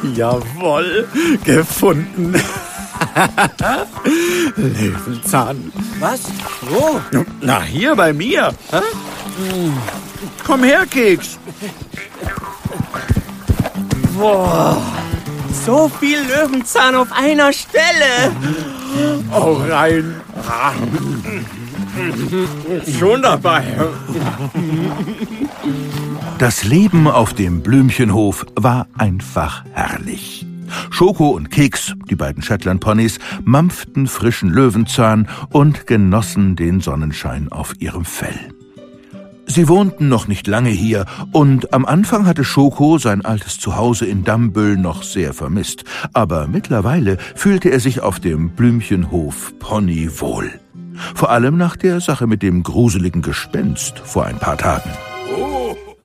Jawohl, gefunden. Löwenzahn. Was? Wo? Na, hier bei mir. Komm her, Keks. Boah, so viel Löwenzahn auf einer Stelle. Auch rein. Schon dabei. Das Leben auf dem Blümchenhof war einfach herrlich. Schoko und Keks, die beiden Shetland-Ponys, mampften frischen Löwenzahn und genossen den Sonnenschein auf ihrem Fell. Sie wohnten noch nicht lange hier und am Anfang hatte Schoko sein altes Zuhause in Dambüll noch sehr vermisst. Aber mittlerweile fühlte er sich auf dem Blümchenhof Pony wohl. Vor allem nach der Sache mit dem gruseligen Gespenst vor ein paar Tagen.